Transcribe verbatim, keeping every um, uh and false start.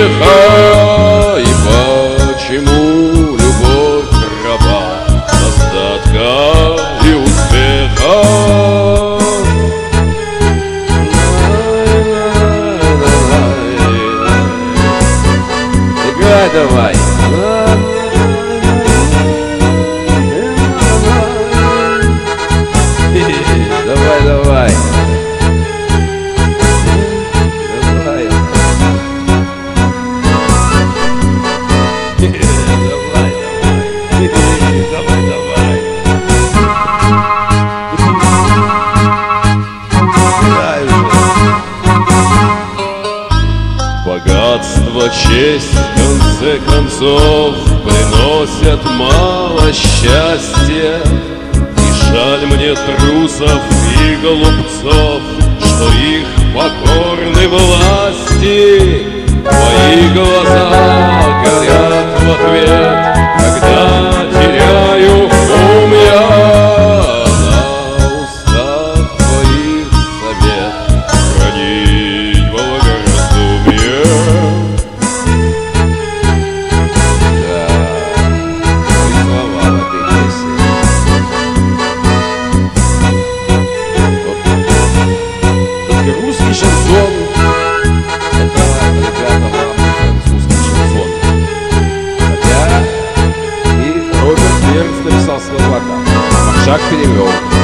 успеха. И почему любовь раба достатка и успеха? Играй давай. Давай, давай. Давай. Давай, давай. Давай, давай. Дай уже. Богатство, честь, в конце концов, приносят мало счастья. И жаль мне трусов и голубцов, что их покорны власти. Твои глаза горят в ответ, когда теряю ум я. На устах твоих совет хранить благоразумие. Да. И слова в этой песне. Вот. Русский шансон. Это, ребята, вам французский шансон. Хотя и Роберт Бернс написал слова там. Маршак перевел.